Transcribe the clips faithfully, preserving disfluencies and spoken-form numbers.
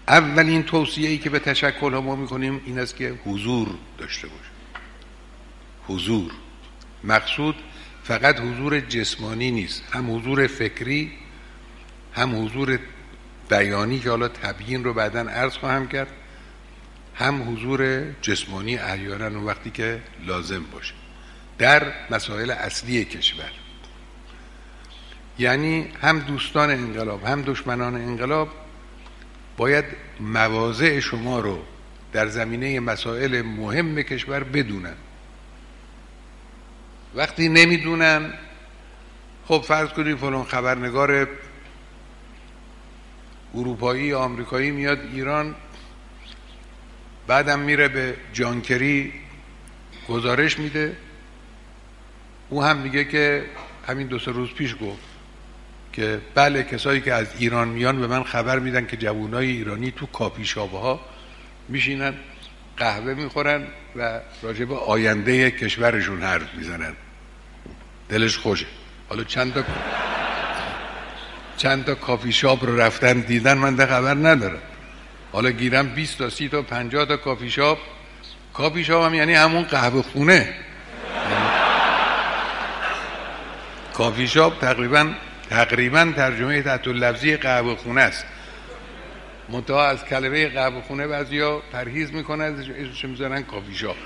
اولین توصیه‌ای که به تشکل‌ها ما می‌کنیم این است که حضور داشته باشه. حضور، مقصود فقط حضور جسمانی نیست، هم حضور فکری، هم حضور بیانی که حالا تبیین رو بعداً عرض خواهم کرد، هم حضور جسمانی احیانا اون وقتی که لازم باشه در مسائل اصلی کشور. یعنی هم دوستان انقلاب هم دشمنان انقلاب باید مواضع شما رو در زمینه مسائل مهم کشور بدونن. وقتی نمیدونن، خب فرض کنید فلان خبرنگار اروپایی یا آمریکایی میاد ایران، بعدم میره به جانکری گزارش میده، او هم میگه که همین دو سه روز پیش گفت که بله کسایی که از ایران میان به من خبر میدن که جوانای ایرانی تو کافی شاپ ها میشینن قهوه میخورن و راجع به آینده کشورشون حرف میزنن، دلش خوشه. حالا چند تا چند تا کافی شاپ رو رفتن دیدن، من ده خبر ندارم. حالا گیرم بیست تا سی تا پنجاه تا کافی شاپ. کافی شاپ هم یعنی همون قهوه خونه. کافی شاپ تقریبا تقریبا ترجمه تحت اللفظی قهوه خونه است. منتها از کلمه قهوه خونه بعضیا پرهیز میکنن، اسمش میذارن کافی شاپ.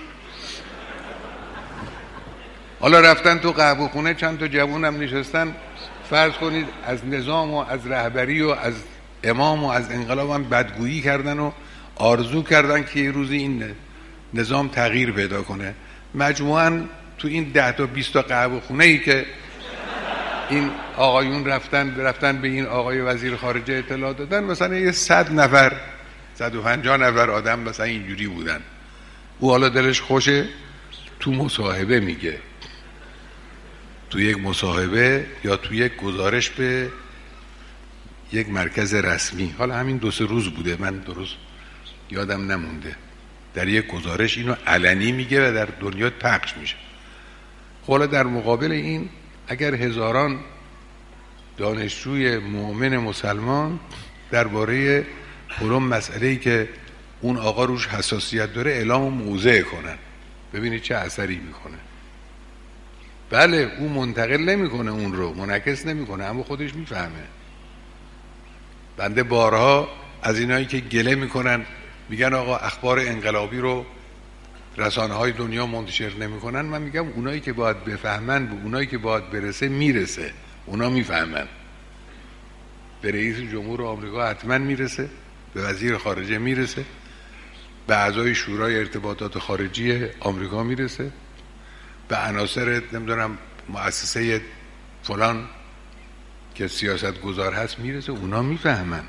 حالا رفتن تو قهوه خونه، چند تا جوون هم نشستن، فرض کنید از نظام و از رهبری و از امام و از انقلاب هم بدگویی کردن و آرزو کردن که یه روزی این نظام تغییر پیدا کنه. مجموعاً تو این ده تا بیست تا قهوه خونه ای که این آقایون رفتن رفتن به این آقای وزیر خارجه اطلاع دادن، مثلا یه صد نفر صد و پنجاه نفر آدم مثلا اینجوری بودن. او حالا دلش خوشه، تو مصاحبه میگه، تو یک مصاحبه یا تو یک گزارش به یک مرکز رسمی، حالا همین دو سه روز بوده، من درست یادم نمونده، در یک گزارش اینو علنی میگه و در دنیا پخش میشه. حالا در مقابل این اگر هزاران دانشجوی مؤمن مسلمان درباره فلان مسئله‌ای که اون آقا روش حساسیت داره اعلام موضع کنن، ببینید چه اثری میکنه. بله اون منتقل نمیکنه، اون رو منعکس نمیکنه، اما خودش میفهمه. بنده بارها از اینایی که گله میکنن میگن آقا اخبار انقلابی رو رسانه های دنیا منتشر نمیکنن، من میگم اونایی که باید بفهمن به اونایی که باید برسه میرسه، اونا میفهمن. به رئیس جمهور آمریکا حتما میرسه، به وزیر خارجه میرسه، به اعضای شورای ارتباطات خارجی آمریکا میرسه، به عناصر نمیدونم مؤسسه فلان که سیاست گذار هست میرسه، اونا میفهمن.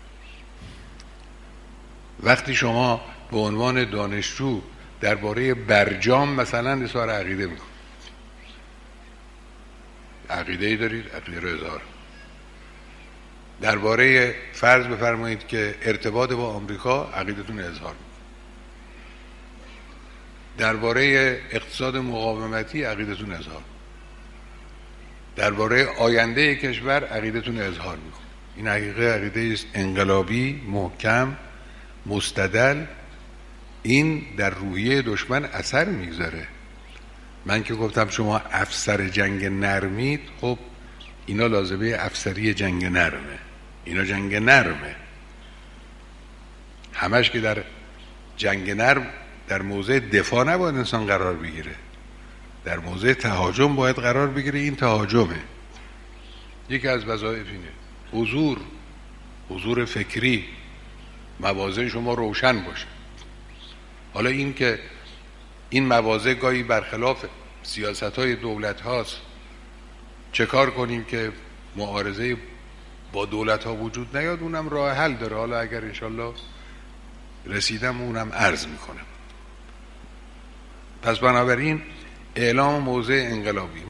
وقتی شما به عنوان دانشجو درباره برجام مثلا اظهار عقیده میکنید، عقیده ای دارید، عقیده رو اظهار. درباره فرض بفرمایید که ارتباط با آمریکا عقیدتون اظهار میکنید. درباره اقتصاد مقاومتی عقیدتون اظهار. درباره آینده کشور عقیدتون اظهار میکنید. این حقیقه عقیده است انقلابی، محکم، مستدل. این در روحیه دشمن اثر میگذاره. من که گفتم شما افسر جنگ نرمید، خب اینا لازمه افسری جنگ نرمه، اینا جنگ نرمه. همش که در جنگ نرم در موضع دفاع نباید انسان قرار بگیره، در موضع تهاجم باید قرار بگیره. این تهاجمه. یکی از وظایف اینه حضور، حضور فکری، مواضع شما روشن باشه. حالا این که این مواضع گاهی برخلاف سیاست‌های دولت هاست، چه کار کنیم که معارضه با دولت ها وجود نیاد؟ اونم راه حل داره. حالا اگر انشالله رسیدم اونم عرض میکنم. پس بنابراین اعلام موضع انقلابی